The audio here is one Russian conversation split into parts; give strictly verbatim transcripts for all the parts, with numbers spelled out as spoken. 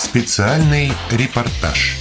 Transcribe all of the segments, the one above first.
Специальный репортаж.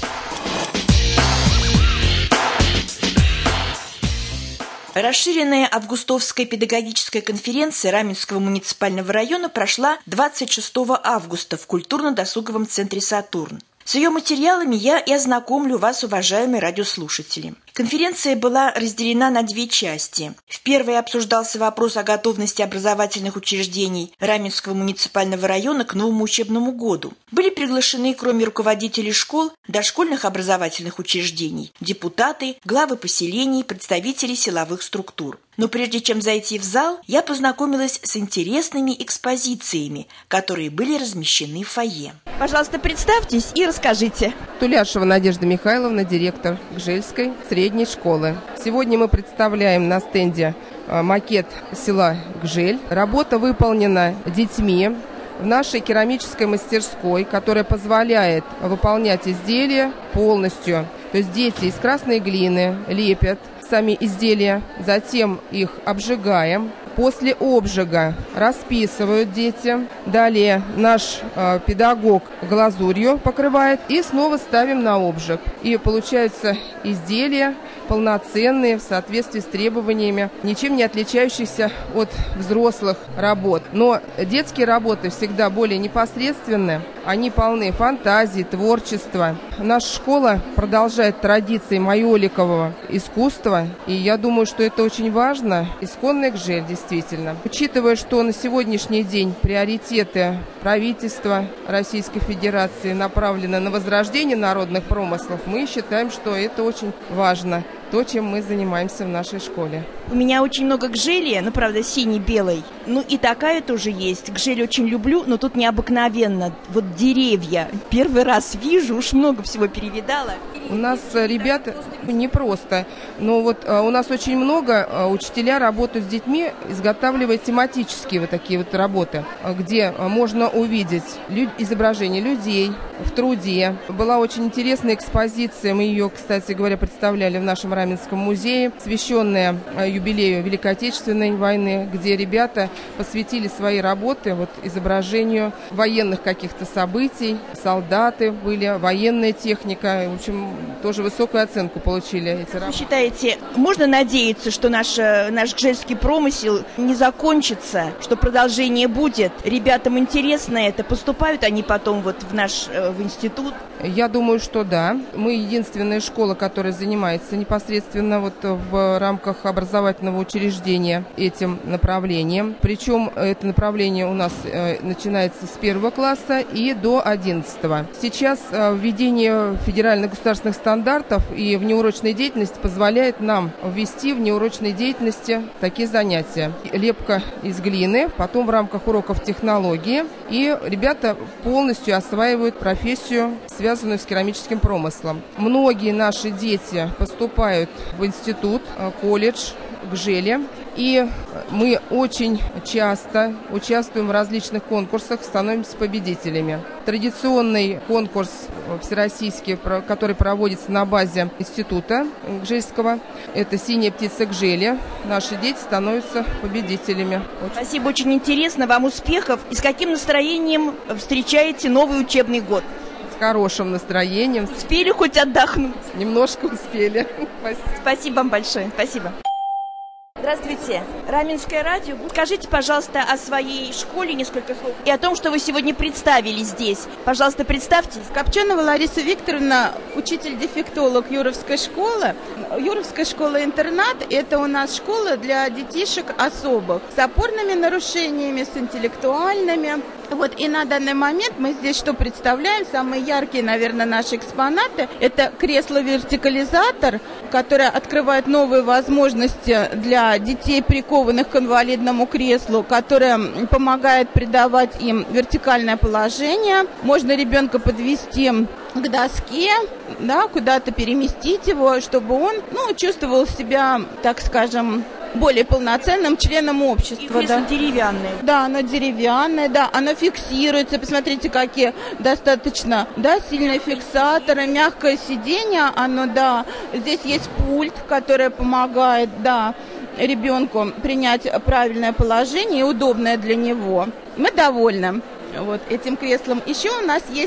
Расширенная августовская педагогическая конференция Раменского муниципального района прошла двадцать шестого августа в культурно-досуговом центре «Сатурн». С ее материалами я и ознакомлю вас, уважаемые радиослушатели. Конференция была разделена на две части. В первой обсуждался вопрос о готовности образовательных учреждений Раменского муниципального района к новому учебному году. Были приглашены, кроме руководителей школ, дошкольных образовательных учреждений, депутаты, главы поселений, представители силовых структур. Но прежде чем зайти в зал, я познакомилась с интересными экспозициями, которые были размещены в фойе. Пожалуйста, представьтесь и расскажите. Туляшева Надежда Михайловна, директор Гжельской средней школы. Сегодня мы представляем на стенде макет села Гжель. Работа выполнена детьми в нашей керамической мастерской, которая позволяет выполнять изделия полностью. То есть дети из красной глины лепят сами изделия, затем их обжигаем. После обжига расписывают дети. Далее наш э, педагог глазурью покрывает и снова ставим на обжиг. И получаются изделия полноценные в соответствии с требованиями, ничем не отличающиеся от взрослых работ. Но детские работы всегда более непосредственны. Они полны фантазии, творчества. Наша школа продолжает традиции майоликового искусства. И я думаю, что это очень важно. Исконный Гжель, действительно. Учитывая, что на сегодняшний день приоритеты правительства Российской Федерации направлены на возрождение народных промыслов, мы считаем, что это очень важно. То, чем мы занимаемся в нашей школе. У меня очень много гжели, ну, правда, синий-белый. Ну, и такая тоже есть. Гжель очень люблю, но тут необыкновенно. Вот деревья. Первый раз вижу, уж много всего перевидала. У нас ребята не просто, но вот а, у нас очень много а, учителя работают с детьми, изготавливая тематические вот такие вот работы, где а, можно увидеть лю- изображения людей в труде. Была очень интересная экспозиция, мы ее, кстати говоря, представляли в нашем Раменском музее, посвященная юбилею Великой Отечественной войны, где ребята посвятили свои работы вот, изображению военных каких-то событий. Солдаты были, военная техника. В общем, тоже высокую оценку получили эти работы. Вы считаете, можно надеяться, что наш, наш гжельский промысел не закончится, что продолжение будет? Ребятам интересно это? Поступают они потом вот в наш в институт? Я думаю, что да. Мы единственная школа, которая занимается непосредственно вот в рамках образовательного учреждения этим направлением. Причем это направление у нас э, начинается с первого класса и до одиннадцатого. Сейчас э, введение федеральных государственных стандартов и внеурочной деятельности позволяет нам ввести в внеурочной деятельности такие занятия. Лепка из глины, потом в рамках уроков технологии. И ребята полностью осваивают профессию, связанную с керамическим промыслом. Многие наши дети поступают в институт, колледж Гжели. И мы очень часто участвуем в различных конкурсах, становимся победителями. Традиционный конкурс всероссийский, который проводится на базе института Гжельского, это «Синяя птица Гжели». Наши дети становятся победителями. Спасибо, очень интересно. Вам успехов. И с каким настроением встречаете новый учебный год? С хорошим настроением. Успели хоть отдохнуть? Немножко успели. Спасибо. Спасибо вам большое. Спасибо. Здравствуйте. Раменское радио. Скажите, пожалуйста, о своей школе несколько слов и о том, что вы сегодня представили здесь. Пожалуйста, представьтесь. Копченова Лариса Викторовна, учитель-дефектолог Юровской школы. Юровская школа-интернат – это у нас школа для детишек особых, с опорными нарушениями, с интеллектуальными. Вот, и на данный момент мы здесь что представляем? Самые яркие, наверное, наши экспонаты – это кресло-вертикализатор, которое открывает новые возможности для детей, прикованных к инвалидному креслу, которое помогает придавать им вертикальное положение. Можно ребенка подвести к доске, да, куда-то переместить его, чтобы он, ну, чувствовал себя, так скажем, более полноценным членом общества. И кресло да. деревянное. Да, оно деревянное, да, оно фиксируется. Посмотрите, какие достаточно, да, сильные фиксаторы, мягкое сиденье, оно, да. Здесь есть пульт, который помогает, да, ребенку принять правильное положение и удобное для него. Мы довольны вот этим креслом. Еще у нас есть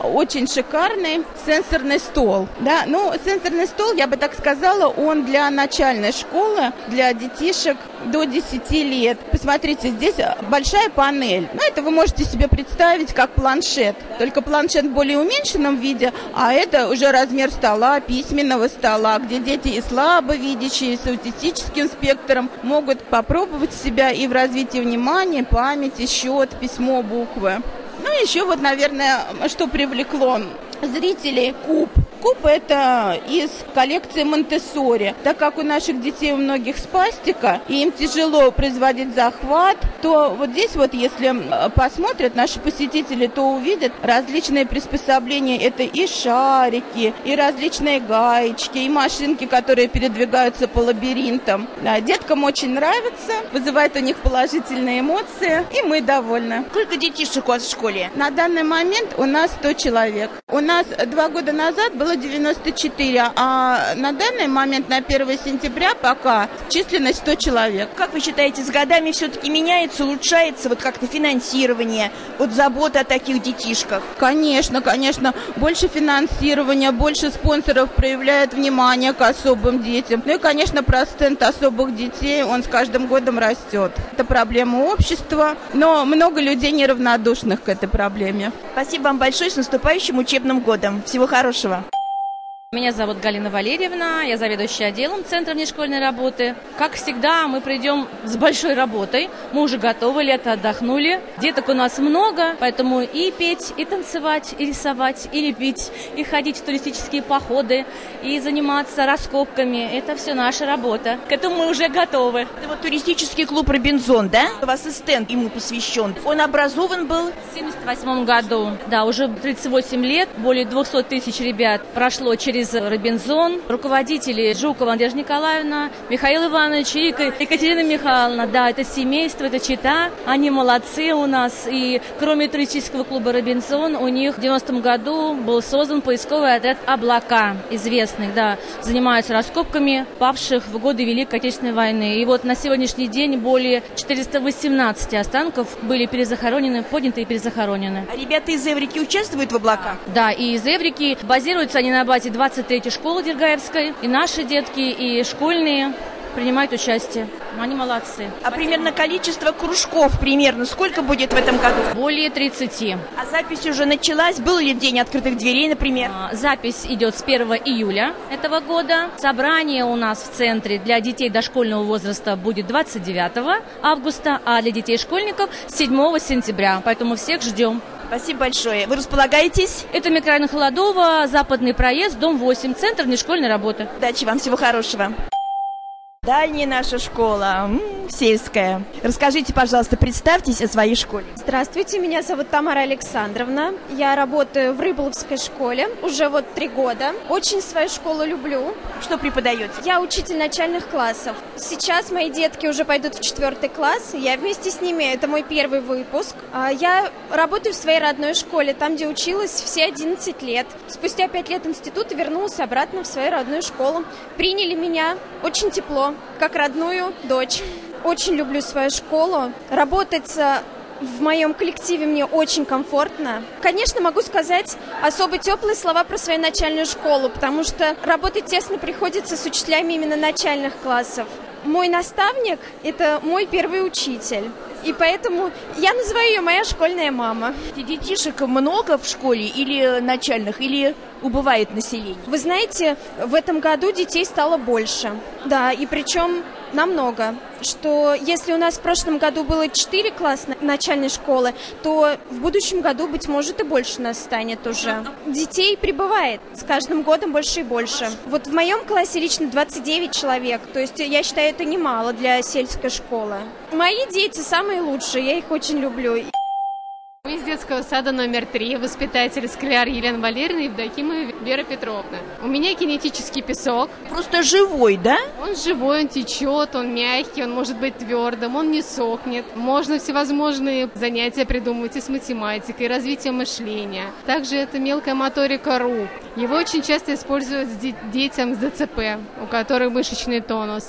очень шикарный сенсорный стол. Да, ну, сенсорный стол, я бы так сказала, он для начальной школы, для детишек до десяти лет. Посмотрите, здесь большая панель. Ну, это вы можете себе представить как планшет. Только планшет в более уменьшенном виде, а это уже размер стола, письменного стола, где дети и слабовидящие, и с аутистическим спектром могут попробовать себя и в развитии внимания, памяти, счет, письмо, буквы. Ну, еще вот, наверное, что привлекло зрителей — куб. Куб – это из коллекции Монтессори. Так как у наших детей у многих спастика, и им тяжело производить захват, то вот здесь вот, если посмотрят наши посетители, то увидят различные приспособления. Это и шарики, и различные гаечки, и машинки, которые передвигаются по лабиринтам. Да, деткам очень нравится, вызывает у них положительные эмоции, и мы довольны. Сколько детишек у вас в школе? На данный момент у нас сто человек. У нас два года назад было девяносто четыре, а на данный момент, на первое сентября, пока численность сто человек. Как вы считаете, с годами все-таки меняется, улучшается вот как-то финансирование, вот забота о таких детишках? Конечно, конечно. Больше финансирования, больше спонсоров проявляет внимание к особым детям. Ну и, конечно, процент особых детей, он с каждым годом растет. Это проблема общества, но много людей неравнодушных к этой проблеме. Спасибо вам большое, с наступающим учебным годом. Всего хорошего. Меня зовут Галина Валерьевна, я заведующая отделом Центра внешкольной работы. Как всегда, мы придем с большой работой. Мы уже готовы, лето отдохнули. Деток у нас много, поэтому и петь, и танцевать, и рисовать, и лепить, и ходить в туристические походы, и заниматься раскопками. Это все наша работа. К этому мы уже готовы. Это вот туристический клуб «Робинзон», да? У вас и стенд ему посвящен. Он образован был в семьдесят восьмом году. Да, уже тридцать восемь лет, более двести тысяч ребят прошло через «Робинзон». Руководители Жукова Надежда Николаевна, Михаил Иванович и Екатерина Михайловна. Да, это семейство, это чета. Они молодцы у нас. И кроме туристического клуба «Робинзон», у них в девяностом году был создан поисковый отряд «Облака», известных, да. Занимаются раскопками павших в годы Великой Отечественной войны. И вот на сегодняшний день более четыреста восемнадцать останков были перезахоронены, подняты и перезахоронены. А ребята из Эврики участвуют в «Облаках»? Да, и из Эврики. Базируются они на базе двадцать третьей школы Дергаевской. И наши детки, и школьные принимают участие. Они молодцы. А Спасибо. Примерно количество кружков, примерно, сколько будет в этом году? Более тридцати. А запись уже началась? Был ли день открытых дверей, например? А, запись идет с первого июля этого года. Собрание у нас в центре для детей дошкольного возраста будет двадцать девятого августа, а для детей-школьников седьмого сентября. Поэтому всех ждем. Спасибо большое. Вы располагаетесь? Это микрорайон Холодово, западный проезд, дом восемь, центр внешкольной работы. Удачи вам, всего хорошего. Дальняя наша школа, м-м, сельская. Расскажите, пожалуйста, представьтесь о своей школе. Здравствуйте, меня зовут Тамара Александровна. Я работаю в Рыболовской школе уже вот три года. Очень свою школу люблю. Что преподаете? Я учитель начальных классов. Сейчас мои детки уже пойдут в четвертый класс. Я вместе с ними, это мой первый выпуск. Я работаю в своей родной школе, там, где училась все одиннадцать лет. Спустя пять лет института вернулась обратно в свою родную школу. Приняли меня очень тепло, как родную дочь. Очень люблю свою школу. Работать в моем коллективе мне очень комфортно. Конечно, могу сказать особо теплые слова про свою начальную школу, потому что работать тесно приходится с учителями именно начальных классов. Мой наставник – это мой первый учитель. И поэтому я называю ее моя школьная мама. Детишек много в школе или начальных, или убывает население? Вы знаете, в этом году детей стало больше. Да, и причем намного. Что если у нас в прошлом году было четыре класса начальной школы, то в будущем году, быть может, и больше нас станет уже. Детей прибывает с каждым годом больше и больше. Вот в моем классе лично двадцать девять человек. То есть я считаю, это немало для сельской школы. Мои дети самые лучшие, я их очень люблю. Мы из детского сада номер три, воспитатель Скляр Елена Валерьевна и Евдокимова Вера Петровна. У меня кинетический песок. Просто живой, да? Он живой, он течет, он мягкий, он может быть твердым, он не сохнет. Можно всевозможные занятия придумывать и с математикой, и развитием мышления. Также это мелкая моторика рук. Его очень часто используют с детям с ДЦП, у которых мышечный тонус.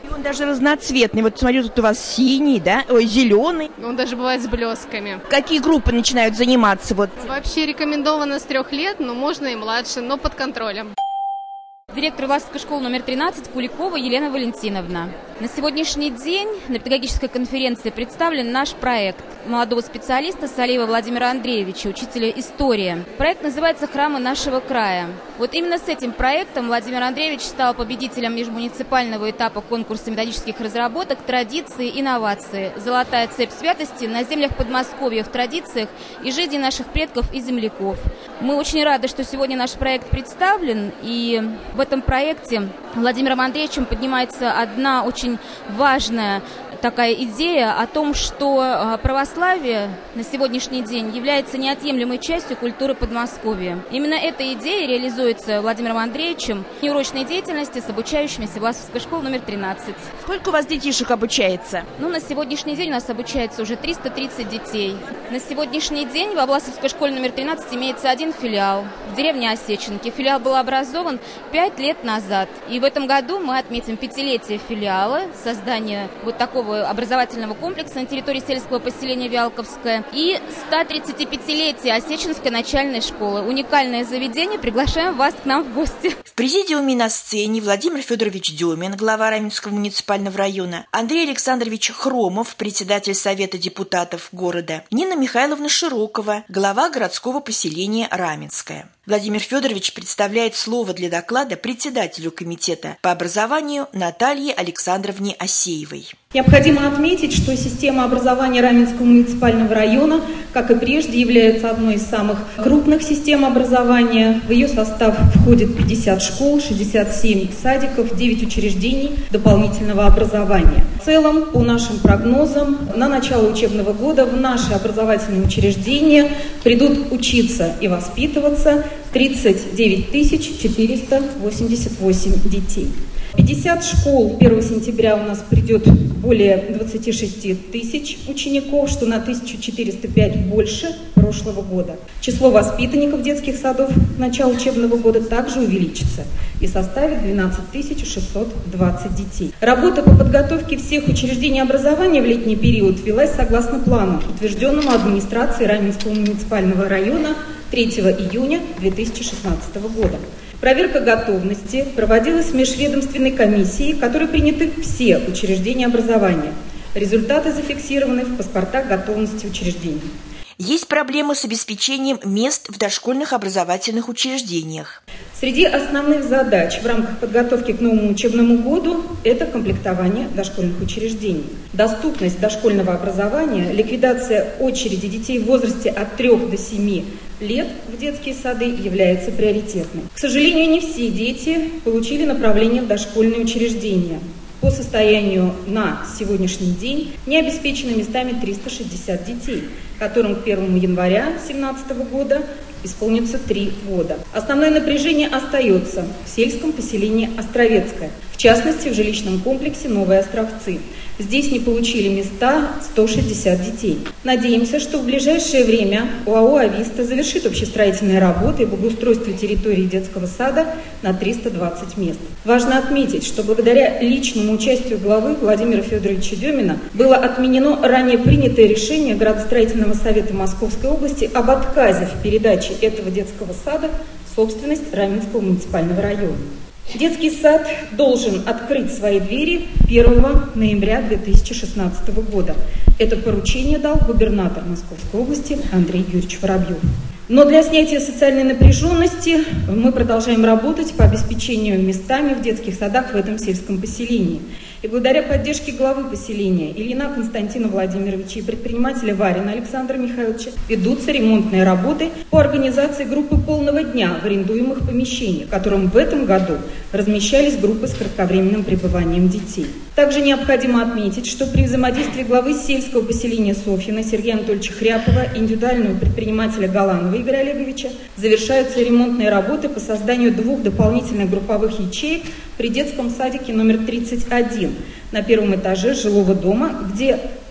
И он даже разноцветный. Вот смотрю, тут у вас синий, да? Ой, зеленый. Он даже бывает с блесками. Какие группы начинают заниматься? Вот. Вообще рекомендовано с трех лет, но можно и младше, но под контролем. Директор Власовской школы номер тринадцать Куликова Елена Валентиновна. На сегодняшний день на педагогической конференции представлен наш проект молодого специалиста Салиева Владимира Андреевича, учителя истории. Проект называется «Храмы нашего края». Вот именно с этим проектом Владимир Андреевич стал победителем межмуниципального этапа конкурса методических разработок «Традиции и инновации. Золотая цепь святости на землях Подмосковья в традициях и жизни наших предков и земляков». Мы очень рады, что сегодня наш проект представлен, и в этом проекте Владимиром Андреевичем поднимается одна очень важная такая идея о том, что православие на сегодняшний день является неотъемлемой частью культуры Подмосковья. Именно эта идея реализуется Владимиром Андреевичем в неурочной деятельности с обучающимися Власовской школы номер тринадцать. Сколько у вас детишек обучается? Ну, на сегодняшний день у нас обучается уже триста тридцать детей. На сегодняшний день во Власовской школе номер тринадцать имеется один филиал в деревне Осеченки. Филиал был образован пять лет назад. И в этом году мы отметим пятилетие филиала, создание вот такого образовательного комплекса на территории сельского поселения Вялковское и сто тридцатипятилетие Осеченской начальной школы. Уникальное заведение. Приглашаем вас к нам в гости. В президиуме на сцене Владимир Федорович Демин, глава Раменского муниципального района, Андрей Александрович Хромов, председатель Совета депутатов города, Нина Михайловна Широкова, глава городского поселения Раменское. Владимир Федорович представляет слово для доклада председателю комитета по образованию Наталье Александровне Асеевой. Необходимо отметить, что система образования Раменского муниципального района, как и прежде, является одной из самых крупных систем образования. В ее состав входит пятьдесят школ, шестьдесят семь садиков, девять учреждений дополнительного образования. В целом, по нашим прогнозам, на начало учебного года в наши образовательные учреждения придут учиться и воспитываться тридцать девять тысяч четыреста восемьдесят восемь детей. пятьдесят школ первого сентября у нас придет более двадцати шести тысяч учеников, что на тысячу четыреста пять больше прошлого года. Число воспитанников детских садов к началу учебного года также увеличится и составит двенадцать тысяч шестьсот двадцать детей. Работа по подготовке всех учреждений образования в летний период велась согласно плану, утвержденному администрацией Раменского муниципального района третьего июня две тысячи шестнадцатого года. Проверка готовности проводилась межведомственной комиссией, в которой приняты все учреждения образования. Результаты зафиксированы в паспортах готовности учреждений. Есть проблемы с обеспечением мест в дошкольных образовательных учреждениях. Среди основных задач в рамках подготовки к новому учебному году – это комплектование дошкольных учреждений. Доступность дошкольного образования, ликвидация очереди детей в возрасте от трёх до семи лет в детские сады является приоритетной. К сожалению, не все дети получили направление в дошкольные учреждения. По состоянию на сегодняшний день не обеспечены местами триста шестьдесят детей, которым к первому января две тысячи семнадцатого года исполнится три года. Основное напряжение остается в сельском поселении Островецкое, в частности в жилищном комплексе Новые Островцы. Здесь не получили места сто шестьдесят детей. Надеемся, что в ближайшее время ОАО «Ависта» завершит общестроительные работы по благоустройству территории детского сада на триста двадцать мест. Важно отметить, что благодаря личному участию главы Владимира Федоровича Демина было отменено ранее принятое решение Градостроительного совета Московской области об отказе в передаче этого детского сада в собственность Раменского муниципального района. Детский сад должен открыть свои двери первого ноября две тысячи шестнадцатого года. Это поручение дал губернатор Московской области Андрей Юрьевич Воробьев. Но для снятия социальной напряженности мы продолжаем работать по обеспечению местами в детских садах в этом сельском поселении. И благодаря поддержке главы поселения Ильина Константина Владимировича и предпринимателя Варина Александра Михайловича ведутся ремонтные работы по организации группы полного дня в арендуемых помещениях, в котором в этом году размещались группы с кратковременным пребыванием детей. Также необходимо отметить, что при взаимодействии главы сельского поселения Софьина Сергея Анатольевича Хряпова и индивидуального предпринимателя Галанова Игоря Олеговича завершаются ремонтные работы по созданию двух дополнительных групповых ячеек при детском садике номер тридцать один на первом этаже жилого дома, где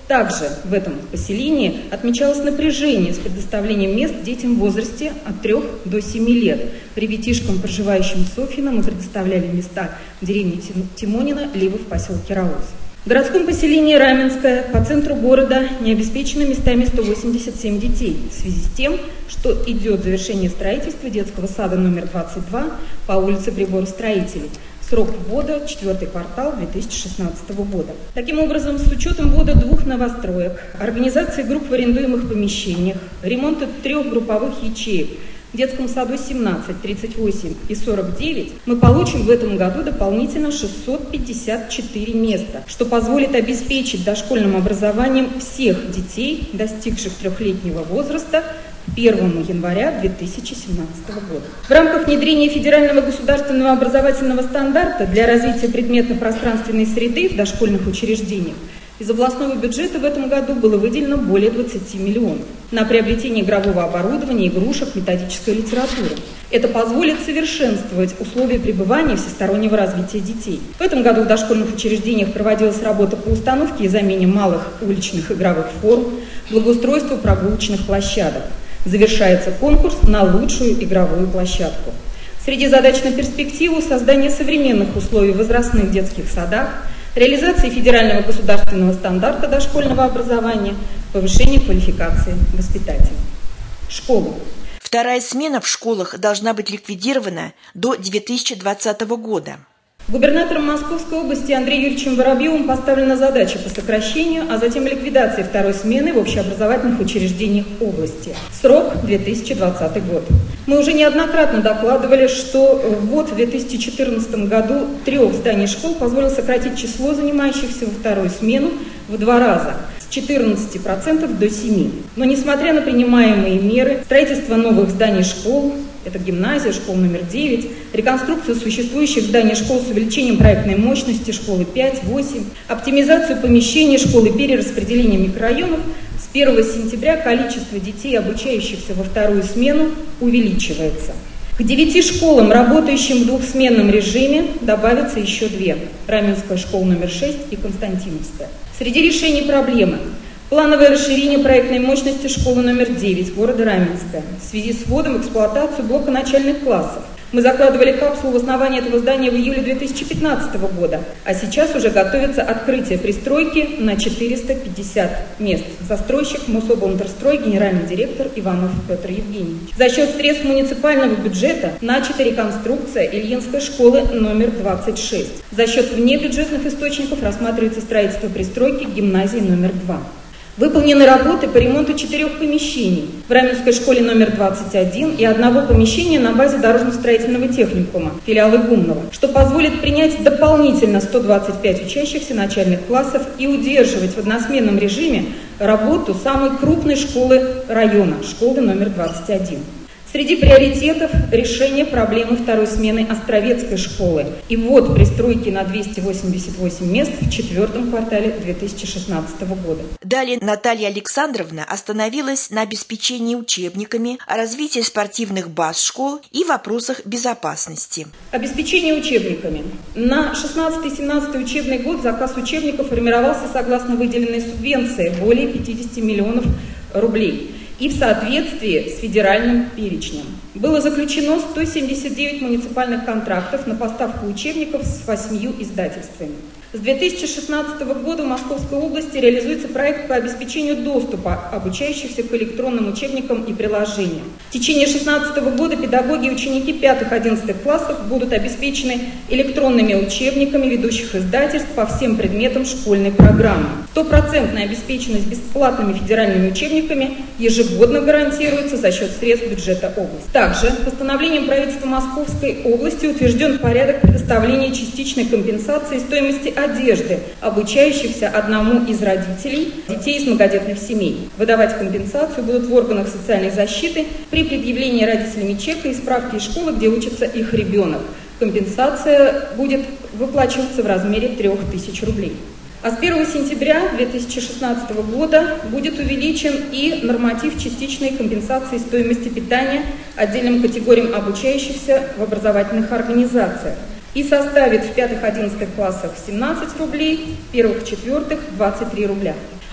Также в этом поселении отмечалось напряжение с предоставлением мест детям в возрасте от трёх до семи лет. Ребятишкам, проживающим в Софьино, мы предоставляли места в деревне Тимонина, либо в поселке Раус. В городском поселении Раменское по центру города не обеспечено местами сто восемьдесят семь детей в связи с тем, что идет завершение строительства детского сада номер двадцать два по улице Приборостроителей. Срок ввода – четвертый квартал две тысячи шестнадцатого года. Таким образом, с учетом ввода двух новостроек, организации групп в арендуемых помещениях, ремонта трех групповых ячеек, в детском саду семнадцать, тридцать восемь и сорок девять, мы получим в этом году дополнительно шестьсот пятьдесят четыре места, что позволит обеспечить дошкольным образованием всех детей, достигших трехлетнего возраста, первого января две тысячи семнадцатого года. В рамках внедрения федерального государственного образовательного стандарта для развития предметно-пространственной среды в дошкольных учреждениях из областного бюджета в этом году было выделено более двадцати миллионов на приобретение игрового оборудования, игрушек, методической литературы. Это позволит совершенствовать условия пребывания и всестороннего развития детей. В этом году в дошкольных учреждениях проводилась работа по установке и замене малых уличных игровых форм, благоустройству прогулочных площадок. Завершается конкурс на лучшую игровую площадку. Среди задач на перспективу создание современных условий в возрастных детских садах, реализация федерального государственного стандарта дошкольного образования, повышение квалификации воспитателей. Школа. Вторая смена в школах должна быть ликвидирована до две тысячи двадцатого года. Губернатором Московской области Андреем Юрьевичем Воробьевым поставлена задача по сокращению, а затем ликвидации второй смены в общеобразовательных учреждениях области. Срок две тысячи двадцатый год. Мы уже неоднократно докладывали, что ввод в две тысячи четырнадцатом году трех зданий школ позволил сократить число занимающихся во вторую смену в два раза, с четырнадцати процентов до семи процентов. Но несмотря на принимаемые меры, строительство новых зданий школ, это гимназия, школа номер девять, реконструкцию существующих зданий школ с увеличением проектной мощности школы пять, восемь, оптимизацию помещений школы, перераспределение микрорайонов, с первого сентября количество детей, обучающихся во вторую смену, увеличивается. К девяти школам, работающим в двухсменном режиме, добавятся еще две – Раменская школа номер шесть и Константиновская. Среди решений проблемы – плановое расширение проектной мощности школы номер девять города Раменское в связи с вводом в эксплуатацию блока начальных классов. Мы закладывали капсулу в основании этого здания в июле две тысячи пятнадцатого года, а сейчас уже готовится открытие пристройки на четыреста пятьдесят мест. Застройщик Мособлонтерстрой, генеральный директор Иванов Петр Евгеньевич. За счет средств муниципального бюджета начата реконструкция Ильинской школы номер двадцать шесть. За счет внебюджетных источников рассматривается строительство пристройки гимназии номер два. Выполнены работы по ремонту четырех помещений в Раменской школе номер двадцать один и одного помещения на базе дорожно-строительного техникума, филиала Гумного, что позволит принять дополнительно сто двадцать пять учащихся начальных классов и удерживать в односменном режиме работу самой крупной школы района, школы номер двадцать один. Среди приоритетов – решение проблемы второй смены Островецкой школы и ввод пристройки на двести восемьдесят восемь мест в четвертом квартале две тысячи шестнадцатого года. Далее Наталья Александровна остановилась на обеспечении учебниками, развитии спортивных баз школ и вопросах безопасности. Обеспечение учебниками. На шестнадцатый-семнадцатый учебный год заказ учебников формировался согласно выделенной субвенции более пятидесяти миллионов рублей и в соответствии с федеральным перечнем. Было заключено сто семьдесят девять муниципальных контрактов на поставку учебников с восьмью издательствами. С две тысячи шестнадцатого года в Московской области реализуется проект по обеспечению доступа обучающихся к электронным учебникам и приложениям. В течение две тысячи шестнадцатого года педагоги и ученики пятых-одиннадцатых классов будут обеспечены электронными учебниками ведущих издательств по всем предметам школьной программы. Стопроцентная обеспеченность бесплатными федеральными учебниками ежегодно гарантируется за счет средств бюджета области. Также постановлением правительства Московской области утвержден порядок предоставления частичной компенсации стоимости одежды обучающихся одному из родителей детей из многодетных семей. Выдавать компенсацию будут в органах социальной защиты при предъявлении родителями чека и справки из школы, где учится их ребенок. Компенсация будет выплачиваться в размере трёх тысяч рублей. А с первого сентября две тысячи шестнадцатого года будет увеличен и норматив частичной компенсации стоимости питания отдельным категориям обучающихся в образовательных организациях и составит в пятых-одиннадцатых классах семнадцать рублей, в первых-четвертых двадцать три рубля.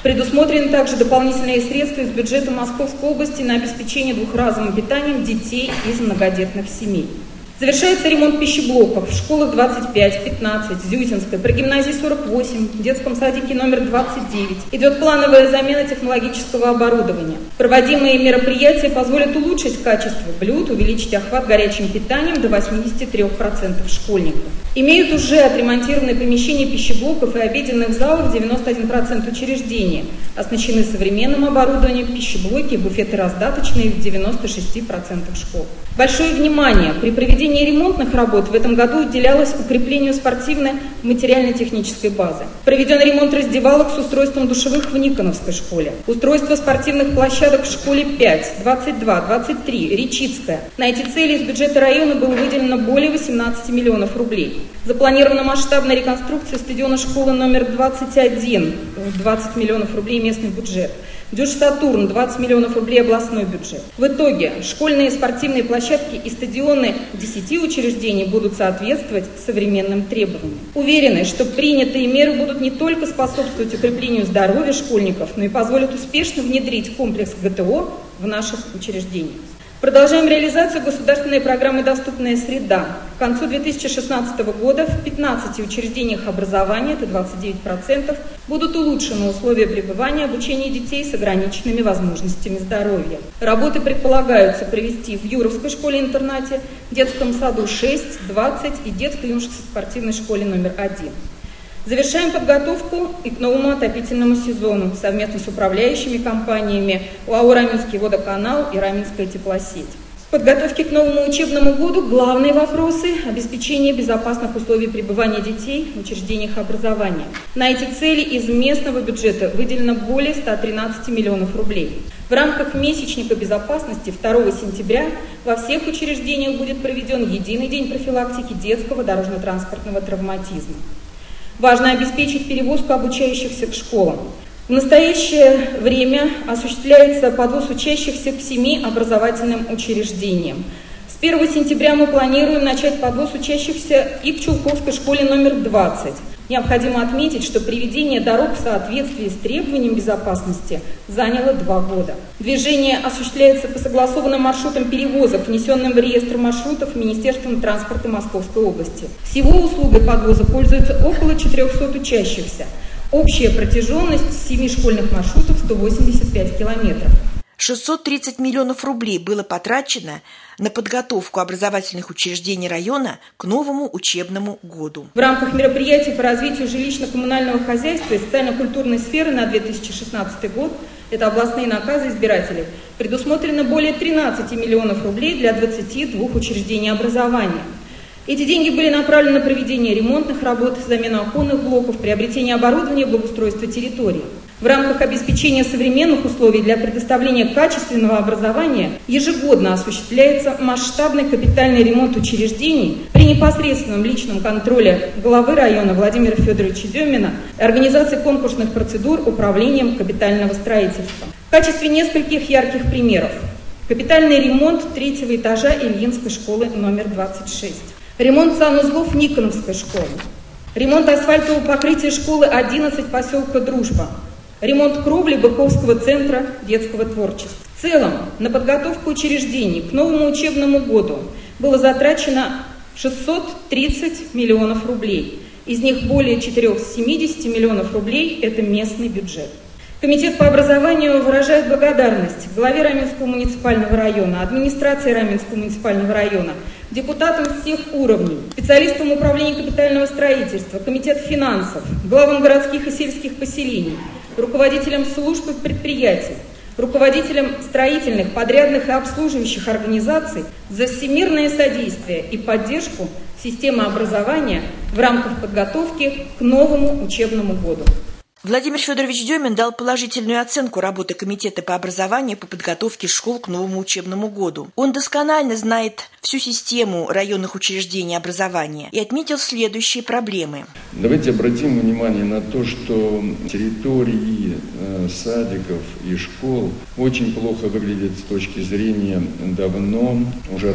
Предусмотрены также дополнительные средства из бюджета Московской области на обеспечение двухразовым питанием детей из многодетных семей. Завершается ремонт пищеблоков в школах двадцать пять, пятнадцать, Зюзинской, при гимназии сорок восемь, в детском садике номер двадцать девять. Идет плановая замена технологического оборудования. Проводимые мероприятия позволят улучшить качество блюд, увеличить охват горячим питанием до восьмидесяти трёх процентов школьников. Имеют уже отремонтированные помещения пищеблоков и обеденных залов девяносто один процент учреждения. Оснащены современным оборудованием пищеблоки и буфеты раздаточные в девяноста шести процентах школ. Большое внимание при проведении ремонтных работ в этом году уделялось укреплению спортивной материально-технической базы. Проведен ремонт раздевалок с устройством душевых в Никоновской школе. Устройство спортивных площадок в школе пять, двадцать два, двадцать три, Речицкая. На эти цели из бюджета района было выделено более восемнадцати миллионов рублей. Запланирована масштабная реконструкция стадиона школы номер двадцать один, двадцать миллионов рублей местный бюджет. Дюш-Сатурн, двадцать миллионов рублей областной бюджет. В итоге школьные спортивные площадки и стадионы десяти учреждений будут соответствовать современным требованиям. Уверены, что принятые меры будут не только способствовать укреплению здоровья школьников, но и позволят успешно внедрить комплекс ГТО в наших учреждениях. Продолжаем реализацию государственной программы «Доступная среда». К концу две тысячи шестнадцатого года в пятнадцати учреждениях образования, это двадцать девять процентов, будут улучшены условия пребывания и обучения детей с ограниченными возможностями здоровья. Работы предполагаются провести в Юровской школе-интернате, детском саду шесть, двадцать и детско-юношеской спортивной школе номер один. Завершаем подготовку и к новому отопительному сезону совместно с управляющими компаниями ОАО «Раменский водоканал» и «Раменская теплосеть». В подготовке к новому учебному году главные вопросы – обеспечение безопасных условий пребывания детей в учреждениях образования. На эти цели из местного бюджета выделено более ста тринадцати миллионов рублей. В рамках месячника безопасности второго сентября во всех учреждениях будет проведен единый день профилактики детского дорожно-транспортного травматизма. Важно обеспечить перевозку обучающихся к школам. В настоящее время осуществляется подвоз учащихся к семи образовательным учреждениям. С первого сентября мы планируем начать подвоз учащихся и к Чулковской школе номер двадцать. Необходимо отметить, что приведение дорог в соответствии с требованием безопасности заняло два года. Движение осуществляется по согласованным маршрутам перевозок, внесенным в реестр маршрутов Министерством транспорта Московской области. Всего услугой подвоза пользуются около четырёхсот учащихся. Общая протяженность семи школьных маршрутов сто восемьдесят пять километров. шестьсот тридцать миллионов рублей было потрачено на подготовку образовательных учреждений района к новому учебному году. В рамках мероприятий по развитию жилищно-коммунального хозяйства и социально-культурной сферы на две тысячи шестнадцатый год, это областные наказы избирателей, предусмотрено более тринадцати миллионов рублей для двадцати двух учреждений образования. Эти деньги были направлены на проведение ремонтных работ, замену оконных блоков, приобретение оборудования, благоустройство территории. В рамках обеспечения современных условий для предоставления качественного образования ежегодно осуществляется масштабный капитальный ремонт учреждений при непосредственном личном контроле главы района Владимира Федоровича Демина и организации конкурсных процедур управлением капитального строительства. В качестве нескольких ярких примеров. Капитальный ремонт третьего этажа Ильинской школы номер двадцать шесть. Ремонт санузлов Никоновской школы. Ремонт асфальтового покрытия школы одиннадцать поселка Дружба. Ремонт кровли Быковского центра детского творчества. В целом, на подготовку учреждений к новому учебному году было затрачено шестьсот тридцать миллионов рублей. Из них более четырёхсот семидесяти миллионов рублей – это местный бюджет. Комитет по образованию выражает благодарность главе Раменского муниципального района, администрации Раменского муниципального района, депутатам всех уровней, специалистам управления капитального строительства, комитет финансов, главам городских и сельских поселений, руководителям служб и предприятий, руководителям строительных, подрядных и обслуживающих организаций за всемирное содействие и поддержку системы образования в рамках подготовки к новому учебному году. Владимир Федорович Демин дал положительную оценку работы Комитета по образованию по подготовке школ к новому учебному году. Он досконально знает всю систему районных учреждений образования и отметил следующие проблемы. Давайте обратим внимание на то, что территории э, садиков и школ очень плохо выглядят с точки зрения давно уже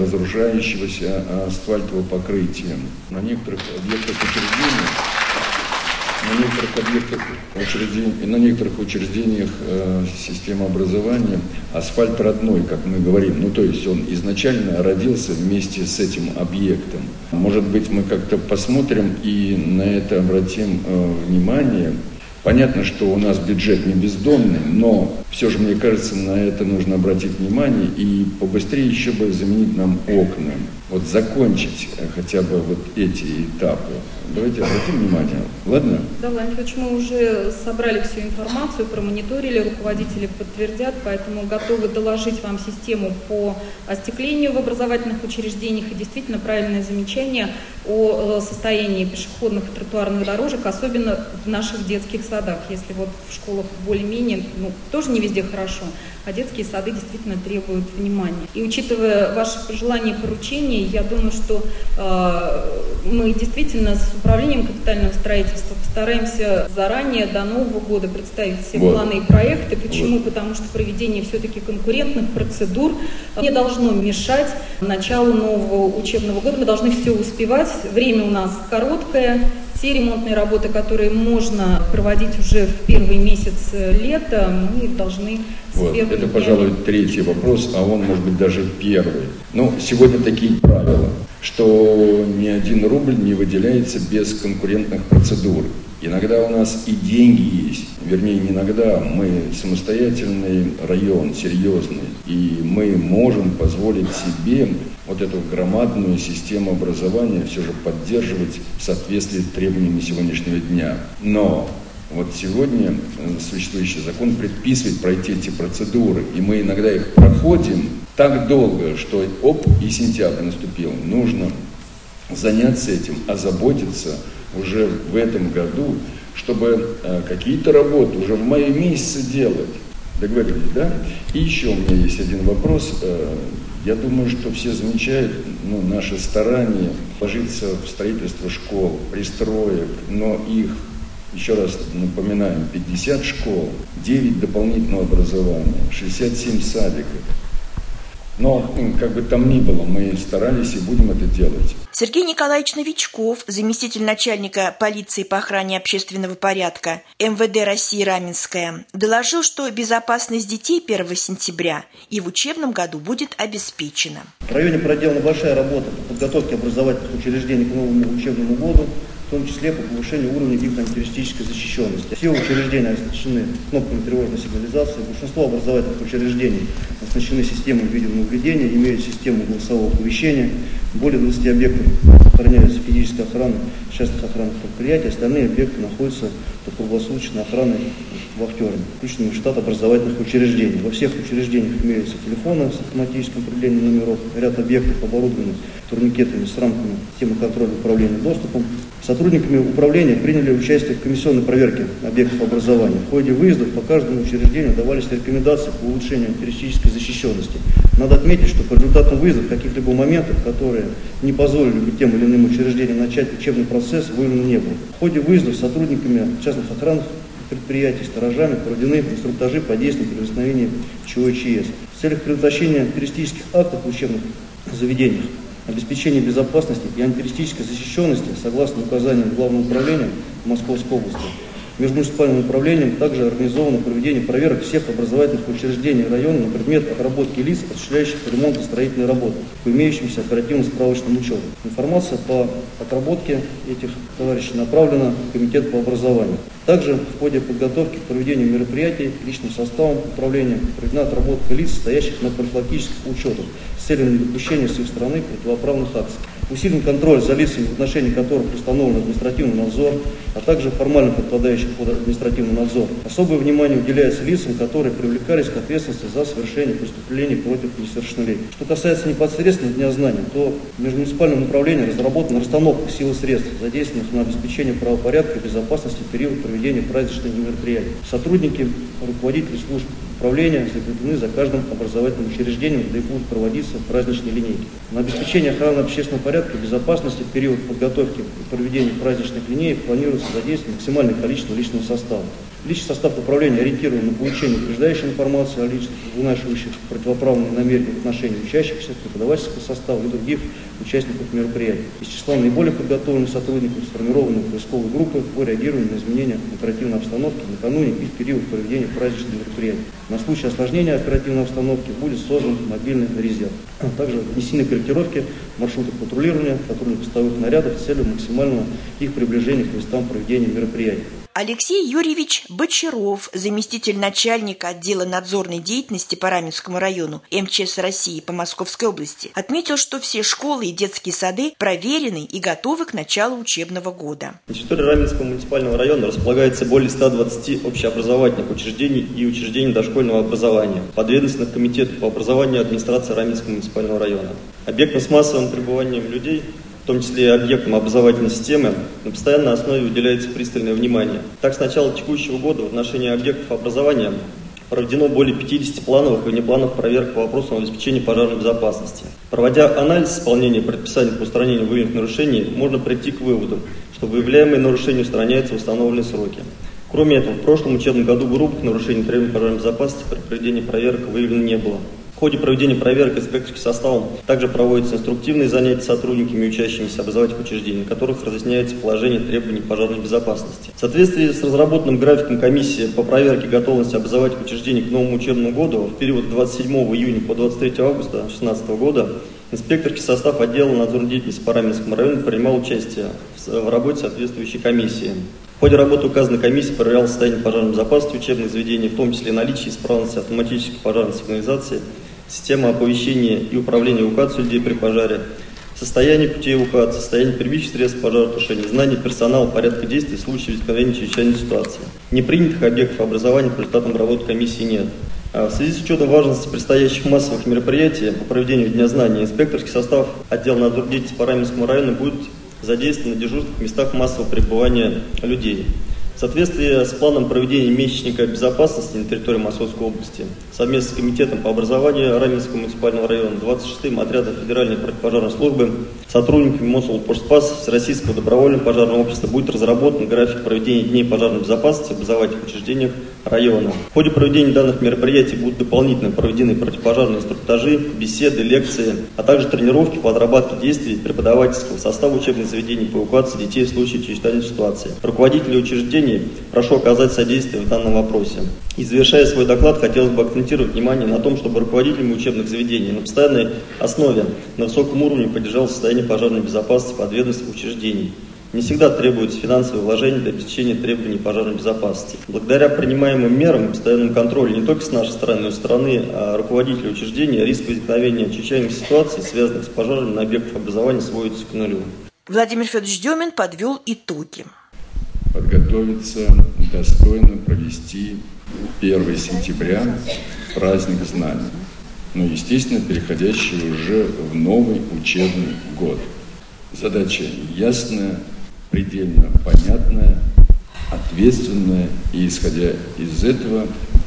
разрушающегося асфальтового покрытия. На некоторых объектах учреждений на некоторых объектах учреждений, на некоторых учреждениях э, системы образования асфальт родной, как мы говорим. Ну, то есть он изначально родился вместе с этим объектом. Может быть, мы как-то посмотрим и на это обратим э, внимание. Понятно, что у нас бюджет не бездонный, но все же, мне кажется, на это нужно обратить внимание и побыстрее еще бы заменить нам окна. Вот закончить хотя бы вот эти этапы. Давайте обратим внимание. Ладно? Да, Владимир Ильич, мы уже собрали всю информацию, промониторили, руководители подтвердят, поэтому готовы доложить вам систему по остеклению в образовательных учреждениях. И действительно правильное замечание о состоянии пешеходных и тротуарных дорожек, особенно в наших детских садах. Если вот в школах более-менее, ну, тоже не везде хорошо, а детские сады действительно требуют внимания. И учитывая ваши пожелания и поручения, я думаю, что э, мы действительно с управлением капитального строительства постараемся заранее до Нового года представить все вот. планы и проекты. Почему? Вот. Потому что проведение все-таки конкурентных процедур не должно мешать началу нового учебного года. Мы должны все успевать. Время у нас короткое. Те ремонтные работы, которые можно проводить уже в первый месяц лета, мы должны вот. с первым Это, днем... пожалуй, третий вопрос, а он, может быть, даже первый. Ну, сегодня такие правила, что ни один рубль не выделяется без конкурентных процедур. Иногда у нас и деньги есть, вернее, не иногда, мы самостоятельный район, серьезный, и мы можем позволить себе вот эту громадную систему образования все же поддерживать в соответствии с требованиями сегодняшнего дня. Но вот сегодня существующий закон предписывает пройти эти процедуры, и мы иногда их проходим так долго, что оп, и сентябрь наступил. Нужно заняться этим, озаботиться уже в этом году, чтобы э, какие-то работы уже в мае месяце делать. Договорились, да? И еще у меня есть один вопрос. Э, я думаю, что все замечают ну, наши старания вложиться в строительство школ, пристроек, но их, еще раз напоминаем, пятьдесят школ, девять дополнительного образования, шестьдесят семь садиков. Но, как бы там ни было, мы старались и будем это делать. Сергей Николаевич Новичков, заместитель начальника полиции по охране общественного порядка эм вэ дэ России Раменская, доложил, что безопасность детей первого сентября и в учебном году будет обеспечена. В районе проделана большая работа по подготовке образовательных учреждений к новому учебному году, в том числе по повышению уровня их антитеррористической защищенности. Все учреждения оснащены кнопками тревожной сигнализации, большинство образовательных учреждений оснащены системой видеонаблюдения, имеют систему голосового оповещения. Более двадцати объектов охраняются физической охраной частных охранных предприятий, остальные объекты находятся под круглосуточной охраной вахтерами, включенными в штат образовательных учреждений. Во всех учреждениях имеются телефоны с автоматическим определением номеров, ряд объектов оборудованы турникетами с рамками системы контроля управления доступом. Сотрудниками управления приняли участие в комиссионной проверке объектов образования. В ходе выездов по каждому учреждению давались рекомендации по улучшению террористической защищенности. Надо отметить, что по результатам выездов каких-либо моментов, которые не позволили бы тем или иным учреждениям начать учебный процесс, выявлено не было. В ходе выездов сотрудниками частных охранных предприятий, сторожами проведены инструктажи по действиям при возникновении ЧО и ЧС. В целях предотвращения террористических актов в учебных заведениях, обеспечения безопасности и антитеррористической защищенности, согласно указаниям Главного управления Московской области, межмуниципальным управлением также организовано проведение проверок всех образовательных учреждений района на предмет отработки лиц, осуществляющих ремонтно-строительные работы по имеющимся оперативно-справочным учетам. Информация по отработке этих товарищей направлена в Комитет по образованию. Также в ходе подготовки к проведению мероприятий личным составом управления проведена отработка лиц, стоящих на профилактических учетах, с целью недопущения с их стороны противоправных акций. Усилен контроль за лицами, в отношении которых установлен административный надзор, а также формально подпадающих под административный надзор. Особое внимание уделяется лицам, которые привлекались к ответственности за совершение преступлений против несовершеннолетних. Что касается непосредственно дня знаний, то в межмуниципальном управлении разработана расстановка сил и средств, задействованных на обеспечение правопорядка и безопасности в период проведения праздничных мероприятий. Сотрудники, руководители служб управления закреплены за каждым образовательным учреждением, где будут проводиться праздничные линейки. На обеспечение охраны общественного порядка и безопасности в период подготовки и проведения праздничных линеек планируется задействовать максимальное количество личного состава. Личный состав управления ориентирован на получение упреждающей информации о личных, вынашивающих противоправные намерения в отношении учащихся, преподавательского состава и других участников мероприятий. Из числа наиболее подготовленных сотрудников сформированной поисковой группы по реагированию на изменения оперативной обстановки накануне и в период проведения праздничных мероприятий. На случай осложнения оперативной обстановки будет создан мобильный резерв. Также внесены корректировки маршрутов патрулирования патрульно-постовых нарядов с целью максимального их приближения к местам проведения мероприятий. Алексей Юрьевич Бочаров, заместитель начальника отдела надзорной деятельности по Раменскому району эм че эс России по Московской области, отметил, что все школы и детские сады проверены и готовы к началу учебного года. На территории Раменского муниципального района располагается более ста двадцати общеобразовательных учреждений и учреждений дошкольного образования, подведомственных комитетов по образованию администрации Раменского муниципального района. Объектам с массовым пребыванием людей, в том числе и объектам образовательной системы, на постоянной основе уделяется пристальное внимание. Так, с начала текущего года в отношении объектов образования проведено более пятидесяти плановых и внеплановых проверок по вопросам обеспечения пожарной безопасности. Проводя анализ исполнения предписаний по устранению выявленных нарушений, можно прийти к выводу, что выявляемые нарушения устраняются в установленные сроки. Кроме этого, в прошлом учебном году грубых нарушений требований пожарной безопасности при проведении проверок выявлено не было. В ходе проведения проверок инспекторским составом также проводятся инструктивные занятия с сотрудниками и учащимися образовательных учреждений, в которых разъясняется положение требований пожарной безопасности. В соответствии с разработанным графиком комиссии по проверке готовности образовательных учреждений к новому учебному году в период с двадцать седьмого июня по двадцать третьего августа две тысячи шестнадцатого года инспекторский состав отдела надзорной деятельности по Раменскому району принимал участие в работе соответствующей комиссии. В ходе работы указанной комиссии проверяла состояние пожарной безопасности учебных заведений, в том числе наличие исправности автоматической пожарной сигнализации, система оповещения и управления эвакуацией людей при пожаре, состояние путей эвакуации, состояние первичных средств пожаротушения, знание персонала порядка действий в случае возникновения чрезвычайной ситуации. Непринятых объектов образования по результатам работы комиссии нет. В связи с учетом важности предстоящих массовых мероприятий по проведению Дня знаний, инспекторский состав отдела надзорной деятельности по Раменскому району будет задействован на дежурных местах массового пребывания людей. В соответствии с планом проведения месячника безопасности на территории Московской области, совместно с комитетом по образованию Раменского муниципального района, двадцать шестым отрядом Федеральной противопожарной службы, сотрудниками Мособлпожспас Всероссийского добровольного пожарного общества будет разработан график проведения дней пожарной безопасности в образовательных учреждениях района. В ходе проведения данных мероприятий будут дополнительно проведены противопожарные инструктажи, беседы, лекции, а также тренировки по отработке действий преподавательского состава учебных заведений по эвакуации детей в случае чрезвычайной ситуации. Руководители учреждений прошу оказать содействие в данном вопросе. И завершая свой доклад, хотелось бы акцентировать внимание на том, чтобы руководителями учебных заведений на постоянной основе на высоком уровне поддержал состояние пожарной безопасности подведомственных учреждений. Не всегда требуются финансовые вложения для обеспечения требований пожарной безопасности. Благодаря принимаемым мерам и постоянному контролю не только с нашей стороны, но и со стороны а, руководителей учреждения, риск возникновения чрезвычайных ситуаций, связанных с пожарами на объектах образования, сводится к нулю. Владимир Федорович Демин подвел итоги. Подготовиться, достойно провести первого сентября праздник знаний, но, естественно, переходящий уже в новый учебный год. Задача ясная, предельно понятная, ответственная, и, исходя из этого,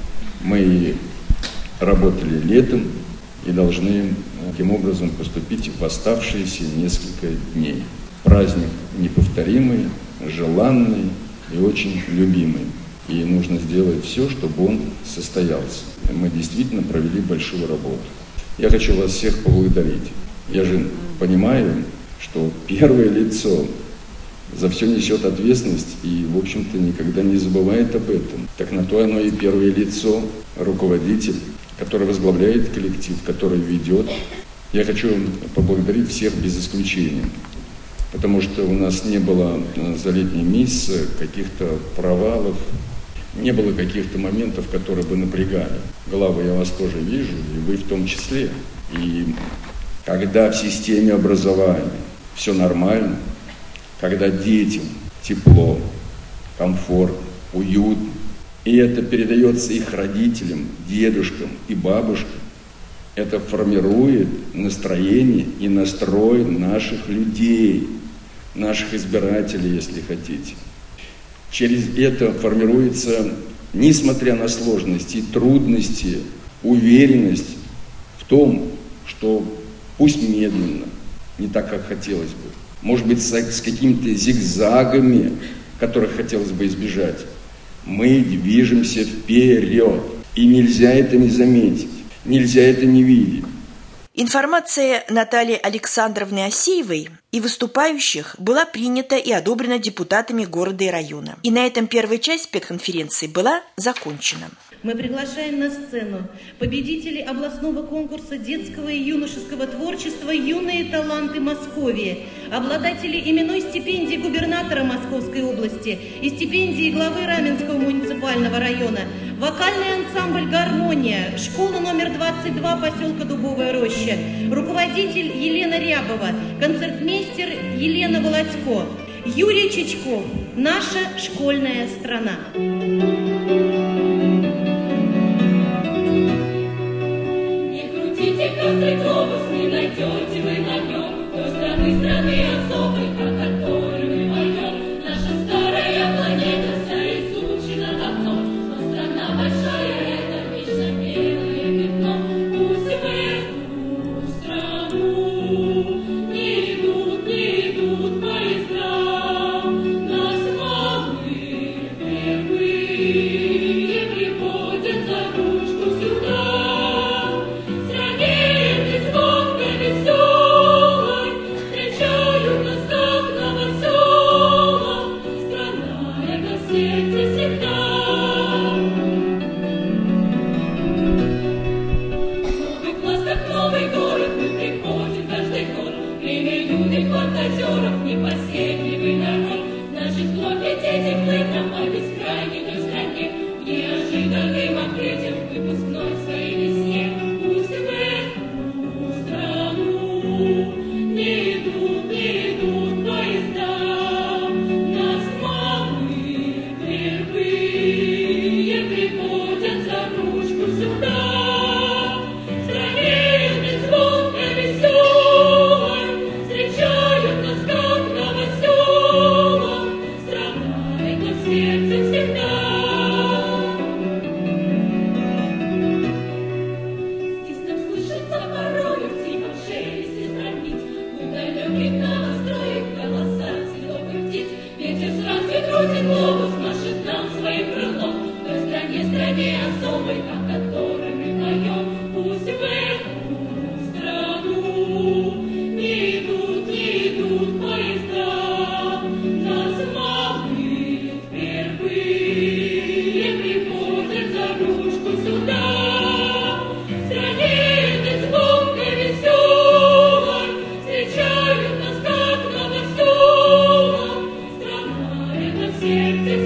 мы работали летом и должны таким образом поступить в оставшиеся несколько дней. Праздник неповторимый, желанный и очень любимый. И нужно сделать все, чтобы он состоялся. Мы действительно провели большую работу. Я хочу вас всех поблагодарить. Я же понимаю, что первое лицо за все несет ответственность и, в общем-то, никогда не забывает об этом. Так на то оно и первое лицо, руководитель, который возглавляет коллектив, который ведет. Я хочу поблагодарить всех без исключения, потому что у нас не было за летний месяц каких-то провалов, не было каких-то моментов, которые бы напрягали. Главы я вас тоже вижу, и вы в том числе. И когда в системе образования все нормально, когда детям тепло, комфорт, уют, и это передается их родителям, дедушкам и бабушкам, это формирует настроение и настрой наших людей, наших избирателей, если хотите. Через это формируется, несмотря на сложности и трудности, уверенность в том, что пусть медленно, не так, как хотелось бы, может быть, с, с какими-то зигзагами, которых хотелось бы избежать, Мы движемся вперед. И нельзя это не заметить, нельзя это не видеть. Информация Натальи Александровны Асеевой и выступающих была принята и одобрена депутатами города и района. И на этом первая часть спецконференции была закончена. Мы приглашаем на сцену победителей областного конкурса детского и юношеского творчества «Юные таланты Московии», обладателей именной стипендии губернатора Московской области и стипендии главы Раменского муниципального района, вокальный ансамбль «Гармония», школа номер двадцать два поселка Дубовая Роща, руководитель Елена Рябова, концертмейстер Елена Володько, Юрий Чичков, наша школьная страна. Пестрый глобус не найдете вы на нем той страны, страны особой, о которой мы поем. Наша старая планета вся изучена давно, но страна большая — это вечно белое пятно. Пусть в эту страну не идут, не идут поезда, нас малые впервые приводят за ручку сюда. Непоседливый народ, наших вновь лететь мы нам о бескрайней той стране, неожиданным открытием выпускной своей весне. Пусть в эту страну не идут, не идут поезда, нас малые впервые приводят за ручку сюда. Сердце